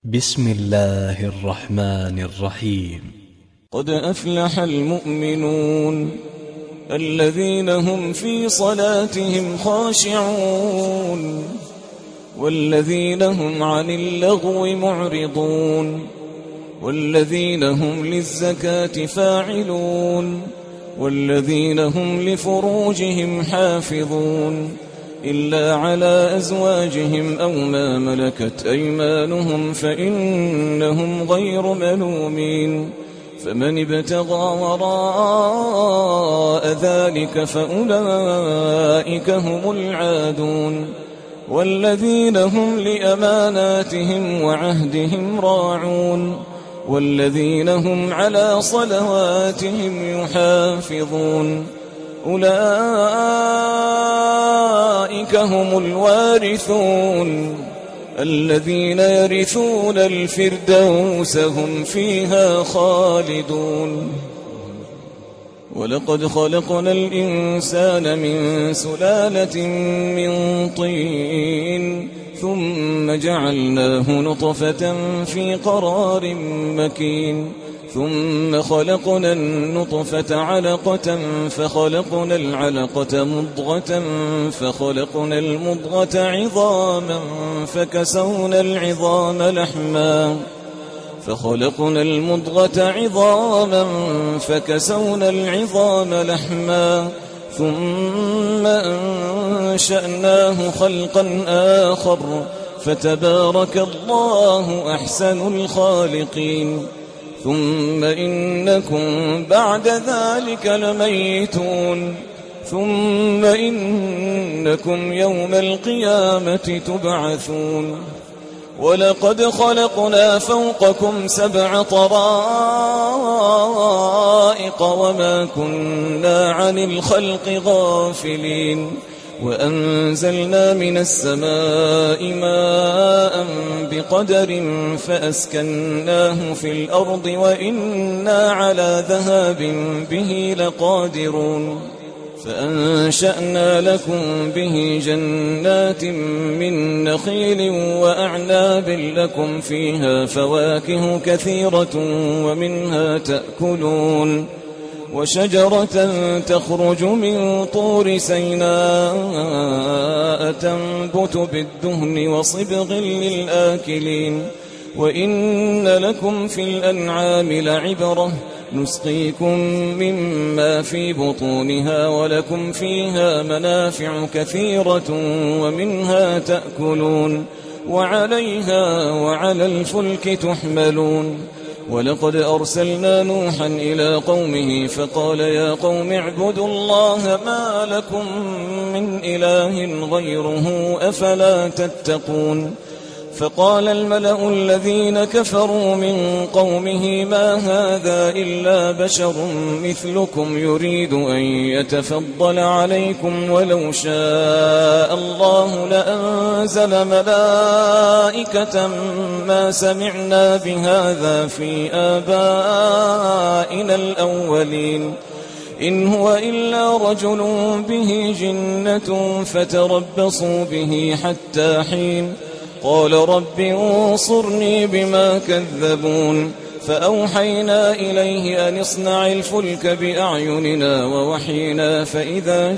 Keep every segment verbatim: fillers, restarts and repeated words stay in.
بسم الله الرحمن الرحيم. قد أفلح المؤمنون الذين هم في صلاتهم خاشعون والذين هم عن اللغو معرضون والذين هم للزكاة فاعلون والذين هم لفروجهم حافظون إلا على أزواجهم أو ما ملكت أيمانهم فإنهم غير ملومين فمن ابتغى وراء ذلك فأولئك هم العادون والذين هم لأماناتهم وعهدهم راعون والذين هم على صلواتهم يحافظون أولئك هم الوارثون الذين يرثون الفردوس هم فيها خالدون. ولقد خلقنا الإنسان من سلالة من طين ثم جعلناه نطفة في قرار مكين ثم خلقنا النطفة علقة فخلقنا العلقة مضغة فخلقنا المضغة عظاما فكسونا العظام لحما فخلقنا المضغة عظاما فكسونا العظام لحما ثم أنشأناه خلقا آخر فتبارك الله أحسن الخالقين. ثم إنكم بعد ذلك لميتون ثم إنكم يوم القيامة تبعثون. ولقد خلقنا فوقكم سبع طرائق وما كنا عن الخلق غافلين وأنزلنا من السماء ماء بقدر فأسكناه في الأرض وإنا على ذهاب به لقادرون فأنشأنا لكم به جنات من نخيل وأعناب لكم فيها فواكه كثيرة ومنها تأكلون وشجرة تخرج من طور سيناء تنبت بالدهن وصبغ للآكلين وإن لكم في الأنعام لعبرة نسقيكم مما في بطونها ولكم فيها منافع كثيرة ومنها تأكلون وعليها وعلى الفلك تحملون. ولقد أرسلنا نوحا إلى قومه فقال يا قوم اعبدوا الله ما لكم من إله غيره أفلا تتقون. فقال الملأ الذين كفروا من قومه ما هذا إلا بشر مثلكم يريد أن يتفضل عليكم ولو شاء الله لأنزل ملائكة ما سمعنا بهذا في آبائنا الأولين إن هو إلا رجل به جنة فتربصوا به حتى حين قال رب انصرني بما كذبون فأوحينا إليه أن اصنع الفلك بأعيننا ووحينا فإذا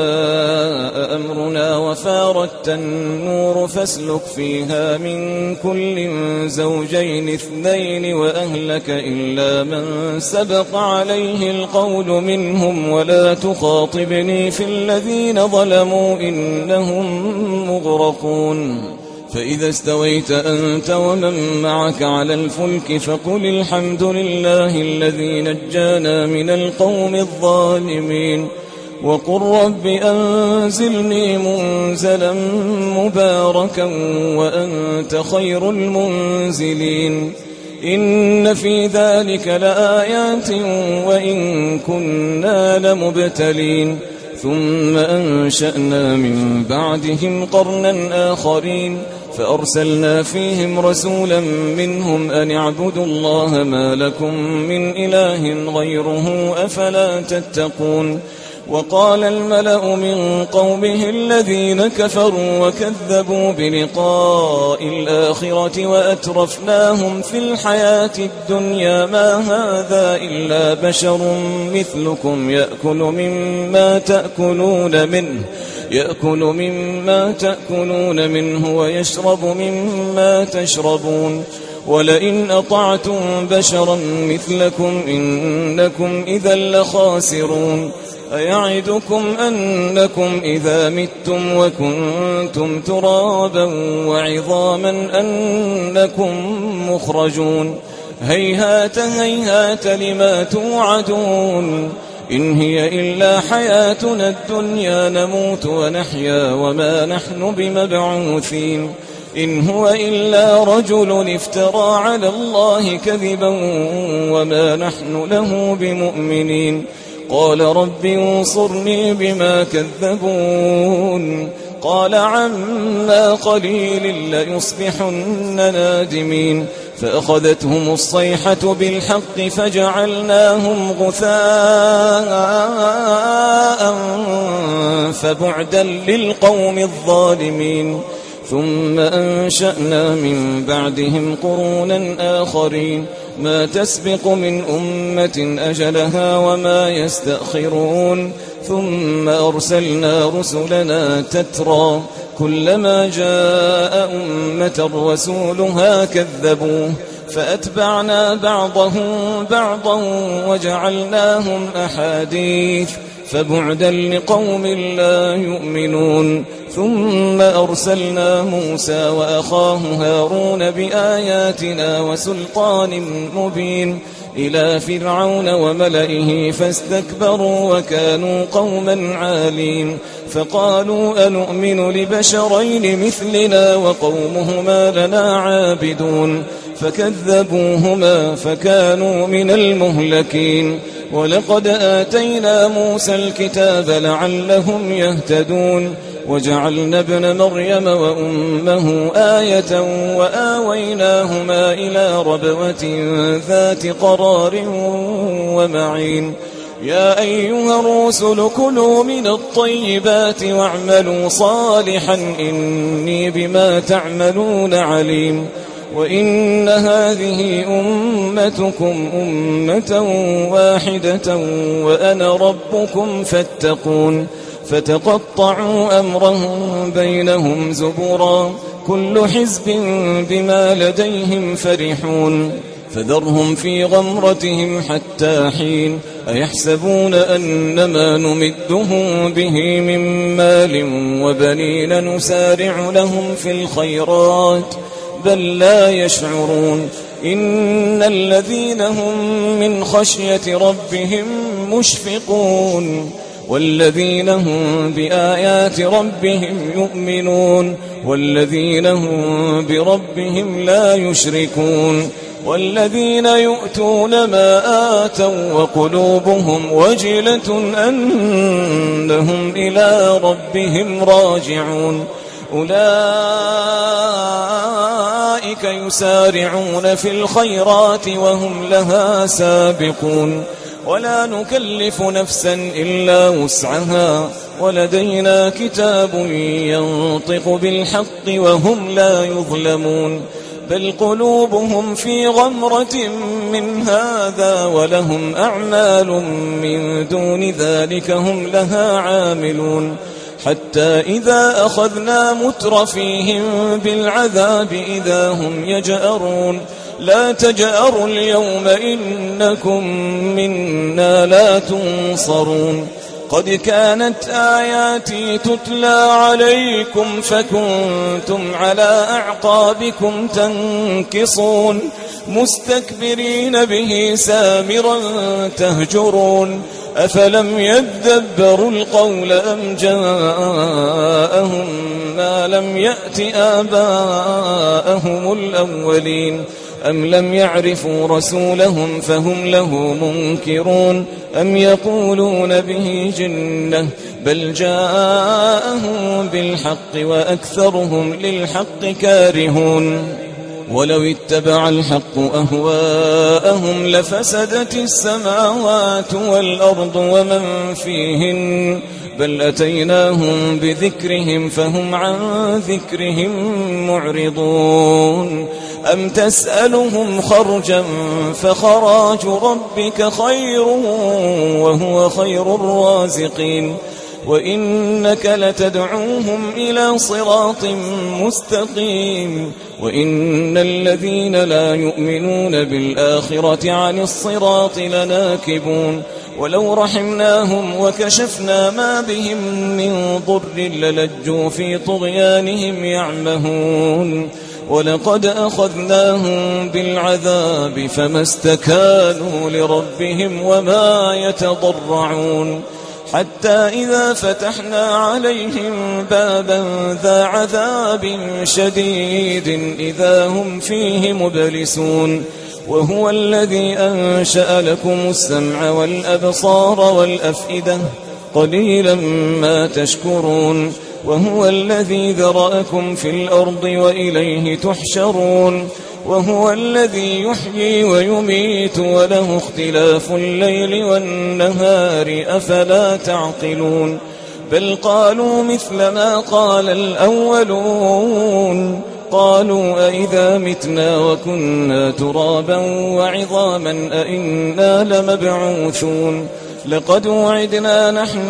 جاء أمرنا وفارت النور فاسلك فيها من كل زوجين اثنين وأهلك إلا من سبق عليه القول منهم ولا تخاطبني في الذين ظلموا إنهم مغرقون. فإذا استويت أنت ومن معك على الفلك فقل الحمد لله الذي نجانا من القوم الظالمين وقل رب أنزلني منزلا مباركا وأنت خير المنزلين. إن في ذلك لآيات وإن كنا لمبتلين ثم أنشأنا من بعدهم قرنا آخرين فأرسلنا فيهم رسولا منهم أن اعبدوا الله ما لكم من إله غيره أفلا تتقون. وقال الملأ من قومه الذين كفروا وكذبوا بلقاء الآخرة وأترفناهم في الحياة الدنيا ما هذا إلا بشر مثلكم يأكل مما تأكلون منه يأكل مما تأكلون منه ويشرب مما تشربون ولئن أطعتم بشرا مثلكم إنكم إذا لخاسرون أيعدكم أنكم إذا متم وكنتم ترابا وعظاما أنكم مخرجون هيهات هيهات لما توعدون إن هي إلا حياتنا الدنيا نموت ونحيا وما نحن بمبعوثين إن هو إلا رجل افترى على الله كذبا وما نحن له بمؤمنين قال رب انصرني بما كذبون قال عما قليل ليصبحن نادمين فأخذتهم الصيحة بالحق فجعلناهم غثاء فبعدا للقوم الظالمين ثم أنشأنا من بعدهم قرونا آخرين ما تسبق من أمة أجلها وما يستأخرون ثم أرسلنا رسلنا تترى كلما جاء أمة رسولها كذبوه فأتبعنا بعضهم بعضا وجعلناهم أحاديث فبعدا لقوم لا يؤمنون ثم أرسلنا موسى وأخاه هارون بآياتنا وسلطان مبين إلى فرعون وملئه فاستكبروا وكانوا قوما عالين فقالوا أنؤمن لبشرين مثلنا وقومهما لنا عابدون فكذبوهما فكانوا من المهلكين ولقد آتينا موسى الكتاب لعلهم يهتدون وجعلنا ابن مريم وأمه آية وآويناهما إلى ربوة ذات قرار ومعين يا أيها الرسل كلوا من الطيبات واعملوا صالحا إني بما تعملون عليم وإن هذه أمتكم أمة واحدة وأنا ربكم فاتقون فتقطعوا أمرهم بينهم زبرا كل حزب بما لديهم فرحون فذرهم في غمرتهم حتى حين أيحسبون أنما نمدهم به من مال وبنين نسارع لهم في الخيرات بل لا يشعرون إن الذين هم من خشية ربهم مشفقون والذين هم بآيات ربهم يؤمنون والذين هم بربهم لا يشركون والذين يؤتون ما آتوا وقلوبهم وجلة أنهم إلى ربهم راجعون أولئك يسارعون في الخيرات وهم لها سابقون ولا نكلف نفسا إلا وسعها ولدينا كتاب ينطق بالحق وهم لا يظلمون بل قلوبهم في غمرة من هذا ولهم أعمال من دون ذلك هم لها عاملون حتى إذا أخذنا مترفيهم بالعذاب إذا هم يجأرون لا تجأروا اليوم إنكم منا لا تنصرون قد كانت آياتي تتلى عليكم فكنتم على أعقابكم تنكصون مستكبرين به سامرا تهجرون أفلم يدبروا القول أم جاءهم ما لم يأت آباءهم الأولين أم لم يعرفوا رسولهم فهم له منكرون أم يقولون به جنة بل جاءهم بالحق وأكثرهم للحق كارهون ولو اتبع الحق أهواءهم لفسدت السماوات والأرض ومن فيهن بل أتيناهم بذكرهم فهم عن ذكرهم معرضون أم تسألهم خرجا فخراج ربك خير وهو خير الرازقين وإنك لتدعوهم إلى صراط مستقيم وإن الذين لا يؤمنون بالآخرة عن الصراط لناكبون ولو رحمناهم وكشفنا ما بهم من ضر للجوا في طغيانهم يعمهون ولقد أخذناهم بالعذاب فما استكانوا لربهم وما يتضرعون حتى إذا فتحنا عليهم بابا ذا عذاب شديد إذا هم فيه مبلسون وهو الذي أنشأ لكم السمع والأبصار والأفئدة قليلا ما تشكرون وهو الذي ذرأكم في الأرض وإليه تحشرون وهو الذي يحيي ويميت وله اختلاف الليل والنهار أفلا تعقلون بل قالوا مثل ما قال الأولون قالوا أئذا متنا وكنا ترابا وعظاما أئنا لمبعوثون لقد وعدنا نحن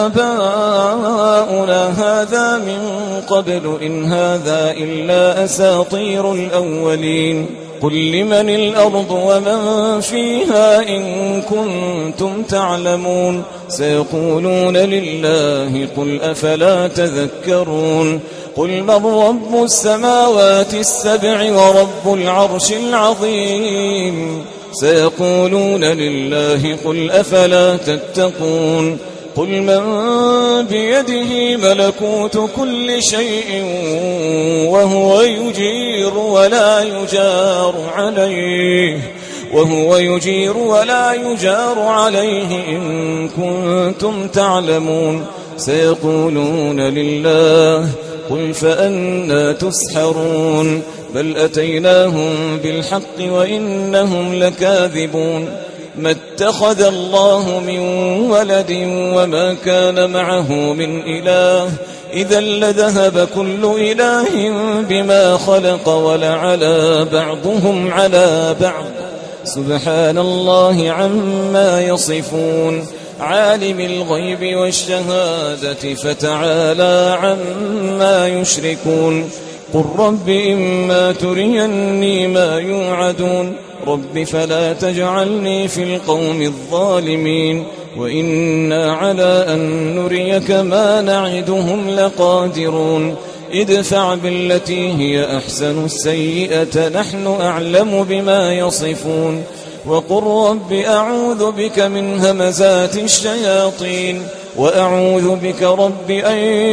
وآباؤنا هذا من قبل إن هذا إلا أساطير الأولين قل لمن الأرض ومن فيها إن كنتم تعلمون سيقولون لله قل أفلا تذكرون قل من رب السماوات السبع ورب العرش العظيم سيقولون لله قل أفلا تتقون قل من بيده ملكوت كل شيء وهو يجير ولا يجار عليه وهو يجير ولا يجار عليه إن كنتم تعلمون سيقولون لله قل فأنى تسحرون بل أتيناهم بالحق وإنهم لكاذبون ما اتخذ الله من ولد وما كان معه من إله إذا لذهب كل إله بما خلق ولعلى بعضهم على بعض سبحان الله عما يصفون عالم الغيب والشهادة فتعالى عما يشركون قل رب إما تريني ما يوعدون رب فلا تجعلني في القوم الظالمين وإنا على أن نريك ما نعدهم لقادرون ادفع بالتي هي أحسن السيئة نحن أعلم بما يصفون وقل رب أعوذ بك من همزات الشياطين وأعوذ بك رب أن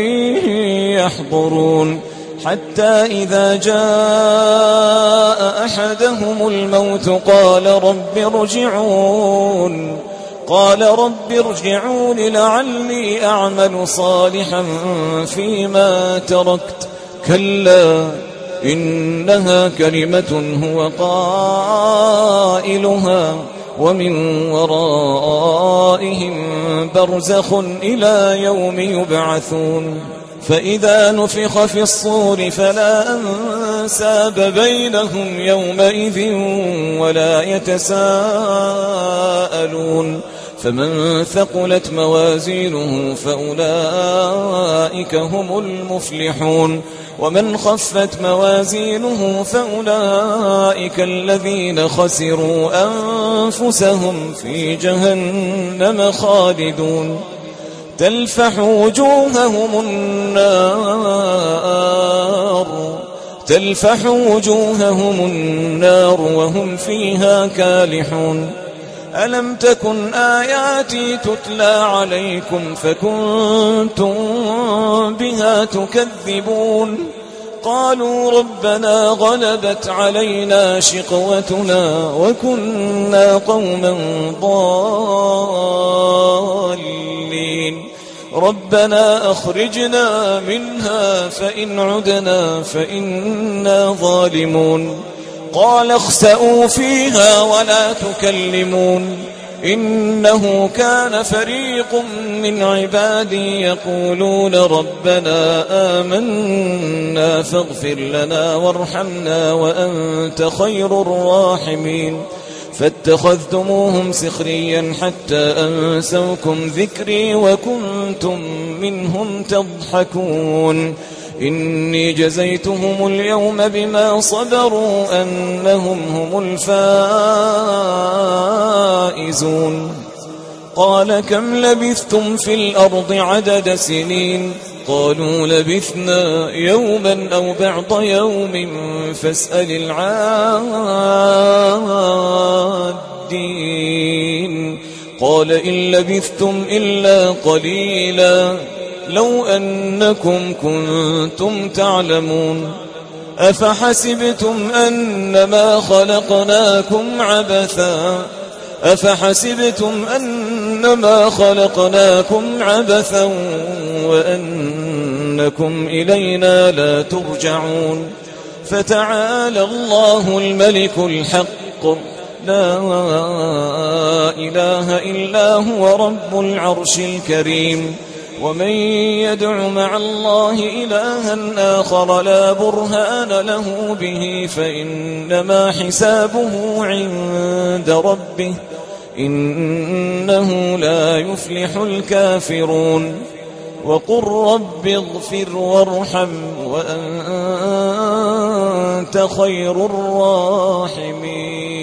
يحضرون حتى إذا جاء أحدهم الموت قال رب ارجعون قال رب ارجعون لعلي أعمل صالحا فيما تركت كلا إنها كلمة هو قائلها ومن ورائهم برزخ إلى يوم يبعثون فإذا نفخ في الصور فلا أنساب بينهم يومئذ ولا يتساءلون فمن ثقلت موازينه فأولئك هم المفلحون ومن خفت موازينه فأولئك الذين خسروا أنفسهم في جهنم خالدون تلفح وجوههم النار تلفح وجوههم النار وهم فيها كالحون ألم تكن آياتي تتلى عليكم فكنتم بها تكذبون قالوا ربنا غلبت علينا شقوتنا وكنا قوما ضالين ربنا أخرجنا منها فإن عدنا فإنا ظالمون قال اخسئوا فيها ولا تكلمون إنه كان فريق من عبادي يقولون ربنا آمنا فاغفر لنا وارحمنا وأنت خير الراحمين فاتخذتموهم سخريا حتى أنسوكم ذكري وكنتم منهم تضحكون إني جزيتهم اليوم بما صبروا أنهم هم الفائزون قال كم لبثتم في الأرض عدد سنين قالوا لبثنا يوما أو بعض يوم فاسأل العادين قال إن لبثتم إلا قليلا لو أنكم كنتم تعلمون أفحسبتم أنما خلقناكم عبثا أفحسبتم أنما خلقناكم عبثا وأنكم إلينا لا ترجعون فتعالى الله الملك الحق لا إله إلا هو رب العرش الكريم ومن يدع مع الله إلها آخر لا برهان له به فإنما حسابه عند ربه إنه لا يفلح الكافرون وقل رب اغفر وارحم وأنت خير الراحمين